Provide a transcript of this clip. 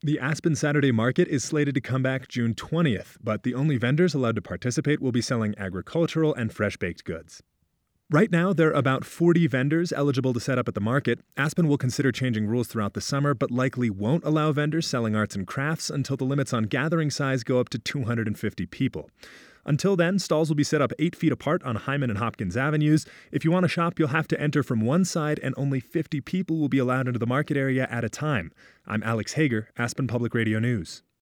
The Aspen Saturday Market is slated to come back June 20th, but the only vendors allowed to participate will be selling agricultural and fresh-baked goods. Right now, there are about 40 vendors eligible to set up at the market. Aspen will consider changing rules throughout the summer, but likely won't allow vendors selling arts and crafts until the limits on gathering size go up to 250 people. Until then, stalls will be set up 8 feet apart on Hyman and Hopkins Avenues. If you want to shop, you'll have to enter from one side, and only 50 people will be allowed into the market area at a time. I'm Alex Hager, Aspen Public Radio News.